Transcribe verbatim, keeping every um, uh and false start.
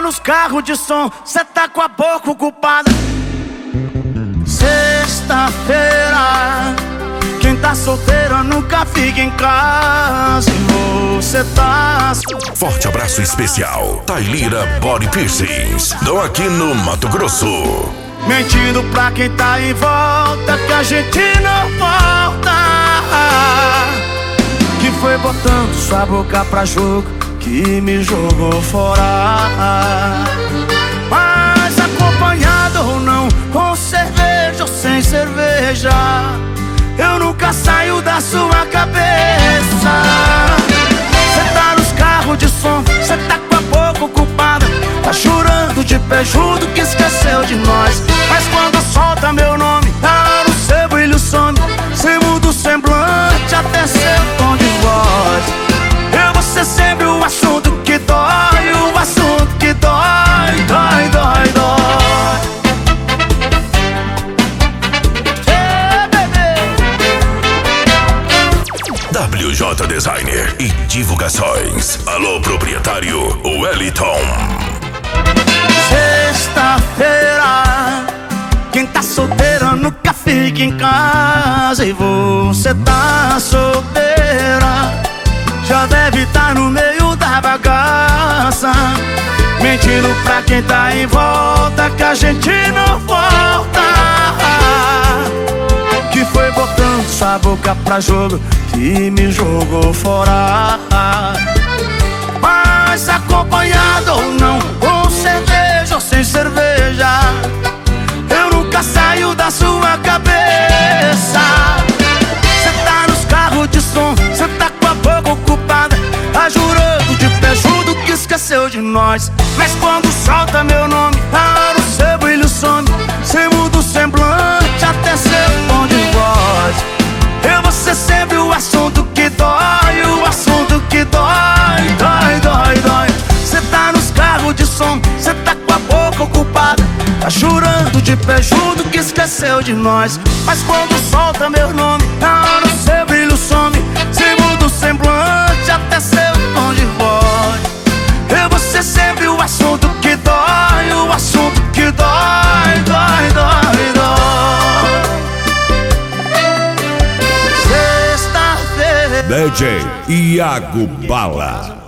nos carros de som, cê tá com a boca ocupada. Sexta-feira, quem tá solteiro nunca fica em casa. E você tá... Forte abraço especial, Tailira Body Piercings, do aqui no Mato Grosso. Mentindo pra quem tá em volta que a gente não volta. Que foi botando sua boca pra jogo que me jogou fora. Mas acompanhado ou não, com cerveja ou sem cerveja, eu nunca saio da sua cabeça. Cê tá nos carros de som, cê tá com a boca ocupada, tá chorando de pé junto que esqueceu de nós. Mas quando solta meu nome, ah, no seu brilho some, cê muda o semblante até seu tom de voz. Eu vou ser sempre o assunto que dói, o assunto que dói, dói, dói, dói. Hey, baby. W J Designer e Divulgações. Alô, proprietário Wellington. Sexta-feira, quem tá solteira nunca fica em casa. E você tá solteira, já deve estar no meio da bagaça. Mentindo pra quem tá em volta que a gente não volta. Que foi botando sua boca pra jogo que me jogou fora. Mas acompanhado ou não, com cerveja ou sem cerveja, eu nunca saio da sua cabeça. Cê tá nos carros de som, cê tá com a boca ocupada, tá jurando de pé junto que esqueceu de nós. Mas quando solta meu nome, ah, no seu brilho some, cê muda o semblante até seu tom de voz. Eu vou ser sempre o assunto que dói, o assunto que dói, dói, dói, dói. Cê tá nos carros de som, cê tá com a boca ocupada, tá chorando de pé junto que esqueceu de nós. Mas quando solta meu nome, ah, no seu brilho some, cê muda o semblante até seu tom de voz. Eu vou ser sempre o assunto que dói, o assunto que dói, dói, dói, dói. D J Iago Bala.